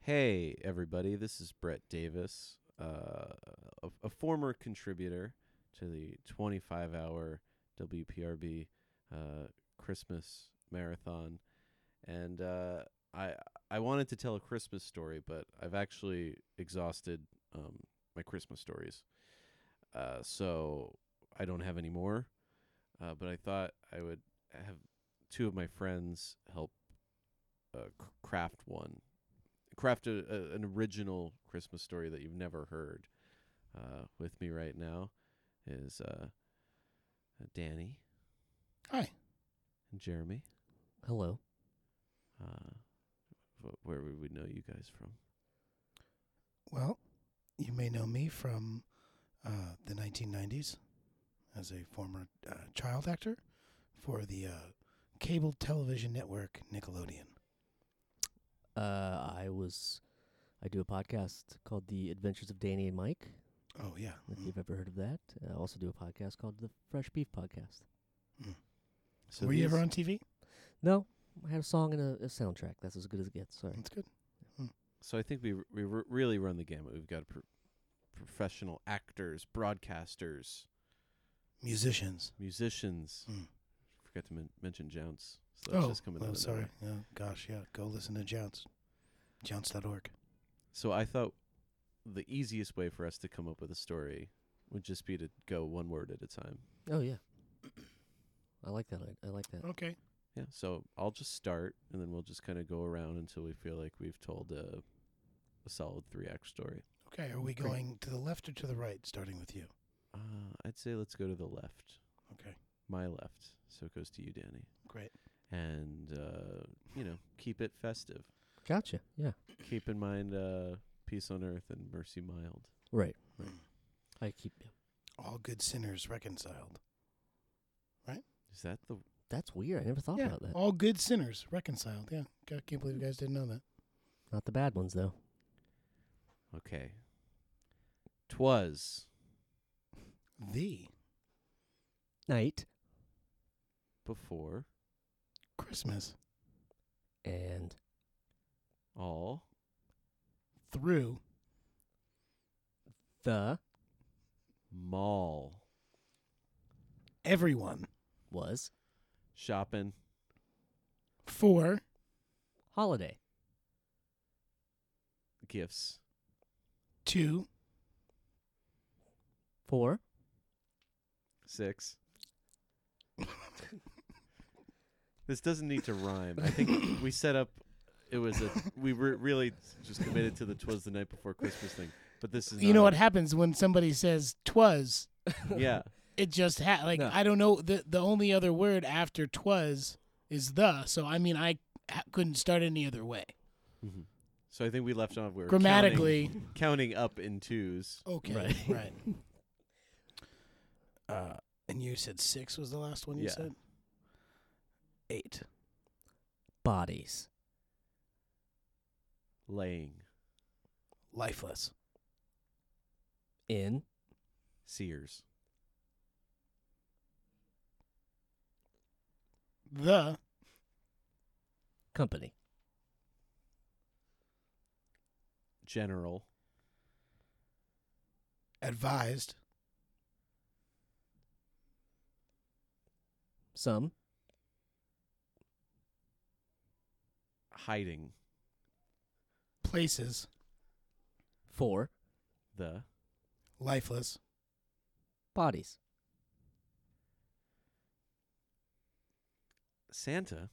Hey, everybody, this is Brett Davis, a former contributor to the 25-hour WPRB Christmas marathon. And I wanted to tell a Christmas story, but I've actually exhausted my Christmas stories. So I don't have any more. But I thought I would have two of my friends help craft an original Christmas story that you've never heard. With me right now is Danny. Hi. And Jeremy. Hello. Where would we know you guys from? Well, you may know me from the 1990s as a former child actor for the cable television network Nickelodeon. I do a podcast called The Adventures of Danny and Mike. Oh, yeah. If you've ever heard of that. I also do a podcast called The Fresh Beef Podcast. So Were you ever on TV? No, I had a song and a soundtrack. That's as good as it gets. Sorry. That's good. So I think we really run the gamut. We've got professional actors, broadcasters, Musicians. musicians. Mm. Forgot to mention Jounce. So that's just coming out of sorry. nowhere. Yeah, gosh, yeah. Go listen to Jounce. Jounce.org. So I thought the easiest way for us to come up with a story would just be to go one word at a time. Oh, yeah. I like that. I like that. Okay. Yeah, so I'll just start, and then we'll just kind of go around until we feel like we've told a solid 3-act story. Okay, are we Great. going to the left or to the right, starting with you? I'd say let's go to the left. Okay, My left. So it goes to you, Danny. great. And, keep it festive. Gotcha. Yeah. Keep in mind peace on earth and mercy mild. Right. Mm. I keep. All good sinners reconciled. Is that the... That's weird. I never thought Yeah, about that. all good sinners reconciled. Yeah, can't believe you guys didn't know that. Not the bad ones, though. Okay. 'Twas The Night before Christmas and all through the mall everyone was shopping for holiday. gifts to For 6. This doesn't need to rhyme. I think we set up. We were really just committed to the 'twas the night before Christmas thing. But this is you know what happens when somebody says "twas." Yeah. It just No. I don't know, the only other word after "twas" is "the." So I mean, I couldn't start any other way. Mm-hmm. So I think we left off. We were Grammatically, counting up in 2s. okay, Right. right. And you said 6 was the last one you Yeah. said? 8. bodies. Laying Lifeless. In Sears The company. General advised Some hiding places for the lifeless bodies. Santa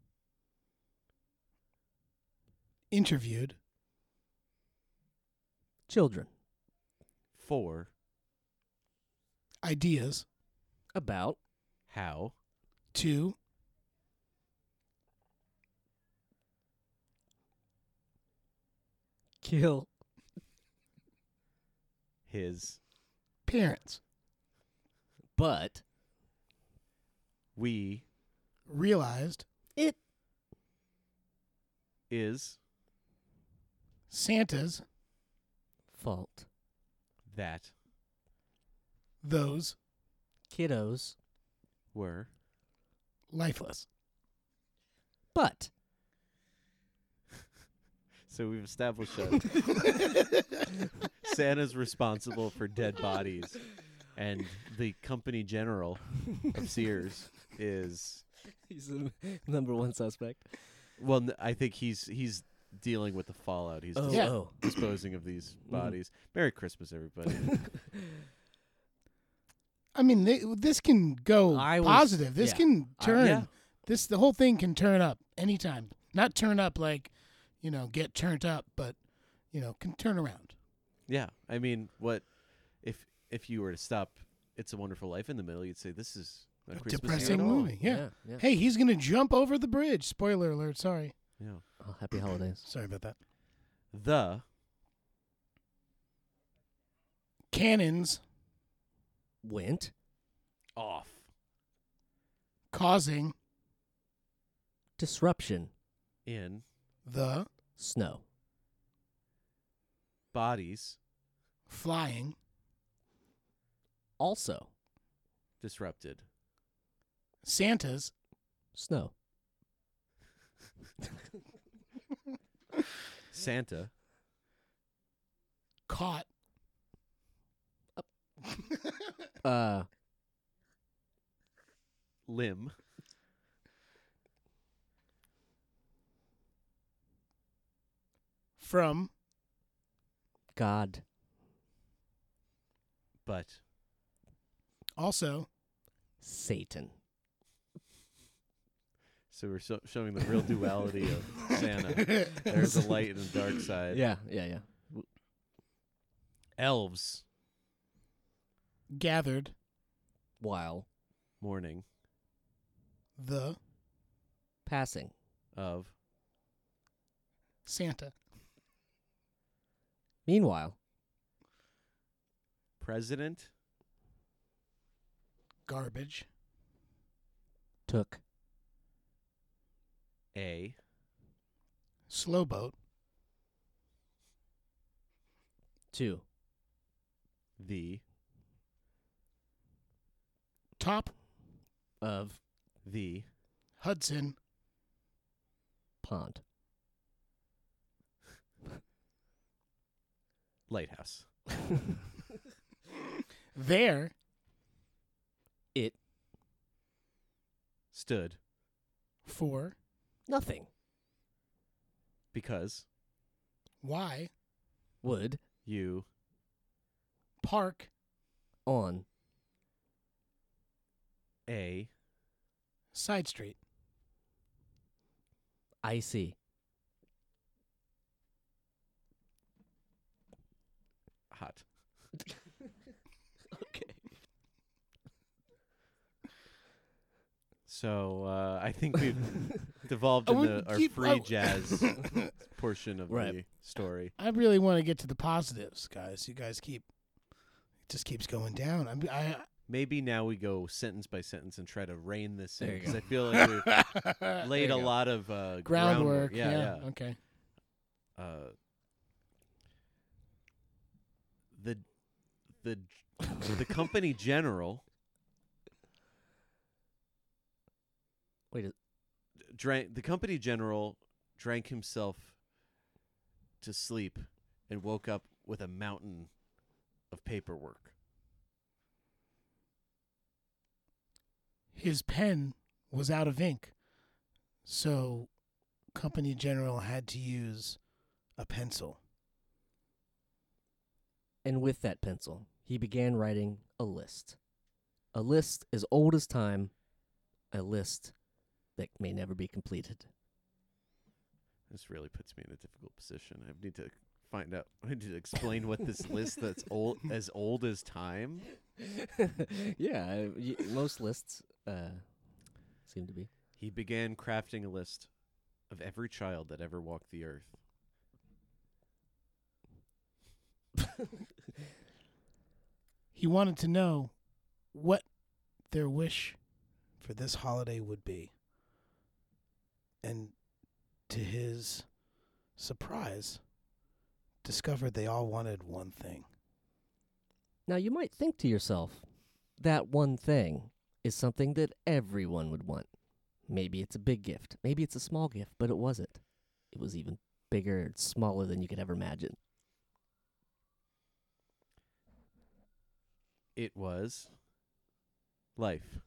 interviewed Children. for ideas About how to kill his parents but we realized it is Santa's fault. that those Kiddos. were lifeless. But So we've established that Santa's responsible for dead bodies, and the company general of Sears is. He's the number one suspect. Well, I think he's dealing with the fallout. He's disposing of these bodies. Merry Christmas, everybody. I mean, this can go positive. This can turn. The whole thing can turn up anytime. Not turn up like, get turned up, but, can turn around. Yeah. I mean, what if you were to stop It's a Wonderful Life in the middle, you'd say this is a Christmas depressing movie. movie. Yeah. Hey, he's going to jump over the bridge. Spoiler alert. Sorry. Yeah. Oh, happy holidays. Sorry about that. The cannons went off, causing disruption in the snow. Bodies flying also disrupted. Santa's snow. Santa caught limb from God, but also Satan. So we're showing the real duality of Santa. There's a light and a dark side. Yeah. Elves gathered while mourning the passing of Santa. Meanwhile, President Garbage took a slow boat to the top of the Hudson pond. lighthouse. There It stood for nothing because why would you park on a side street. I see. hot. Okay. So I think we've devolved into our free jazz portion of the story. I really want to get to the positives, guys. You guys it just keeps going down. Maybe now we go sentence by sentence and try to rein this in There you because go. I feel like we've laid a lot of groundwork. Yeah. Okay. The company general drank himself to sleep and woke up with a mountain of paperwork. His pen was out of ink, so company general had to use a pencil. And with that pencil, he began writing a list. A list as old as time, a list that may never be completed. This really puts me in a difficult position. I need to find out. I need to explain what this list that's old as time. Yeah, most lists seem to be. He began crafting a list of every child that ever walked the earth. He wanted to know what their wish for this holiday would be. And to his surprise, discovered they all wanted one thing. Now, you might think to yourself, that one thing is something that everyone would want. Maybe it's a big gift. Maybe it's a small gift, but it wasn't. It was even bigger, smaller than you could ever imagine. It was life.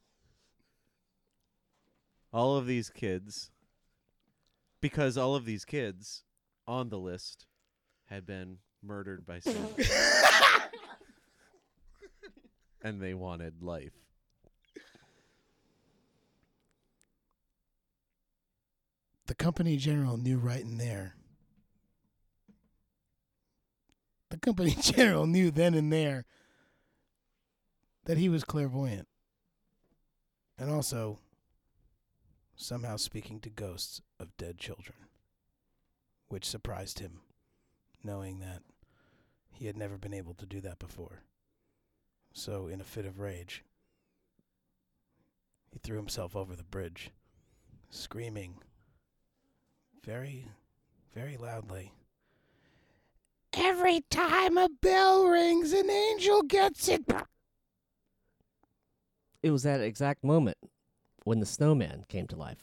All of these kids, because all of these kids on the list had been murdered by Satan. And they wanted life. The company general knew right in there. The company general knew then and there that he was clairvoyant. And also somehow speaking to ghosts of dead children, which surprised him, knowing that he had never been able to do that before. So, in a fit of rage, he threw himself over the bridge, screaming very, very loudly, "Every time a bell rings, an angel gets it." It was that exact moment when the snowman came to life.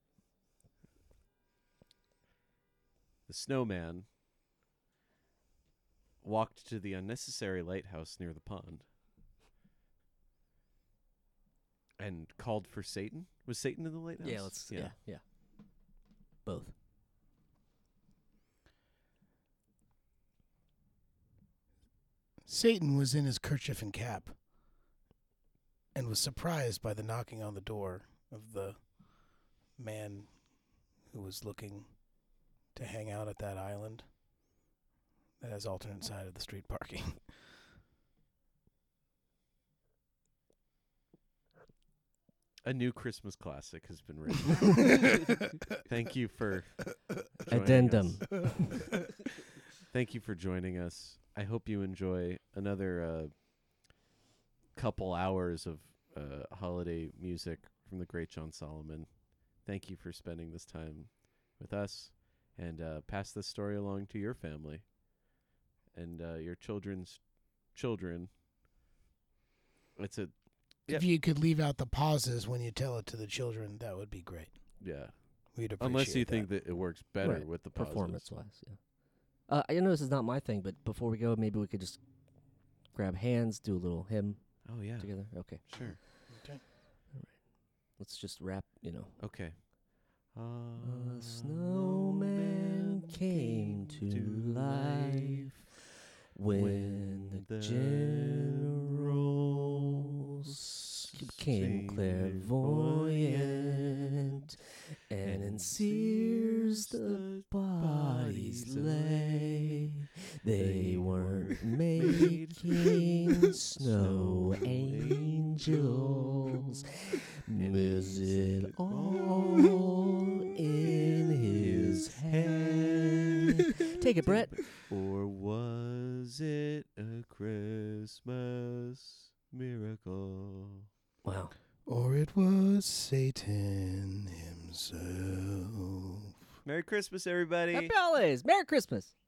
The snowman walked to the unnecessary lighthouse near the pond and called for Satan. Was Satan in the lighthouse? Yeah. Both. Satan was in his kerchief and cap and was surprised by the knocking on the door of the man who was looking to hang out at that island that has alternate side of the street parking. A new Christmas classic has been written. Thank you for joining Addendum. us. Thank you for joining us. I hope you enjoy another couple hours of holiday music from the great John Solomon. Thank you for spending this time with us, and pass this story along to your family and your children's children. If you could leave out the pauses when you tell it to the children, that would be great. Yeah. We'd appreciate Unless you that. think that it works better Right. with the pauses. Performance-wise, yeah. I know this is not my thing, but before we go, maybe we could just grab hands, do a little hymn Oh, yeah. together. Okay. Sure. Okay. Let's just rap, Okay. A snowman came to life when the generals became clairvoyant, and in Sears the bodies lay. They weren't making snow angels. Is it all in his head? Take it, Brett. Or was it a Christmas miracle? Wow. Or it was Satan himself. Merry Christmas, everybody. Happy holidays. Merry Christmas.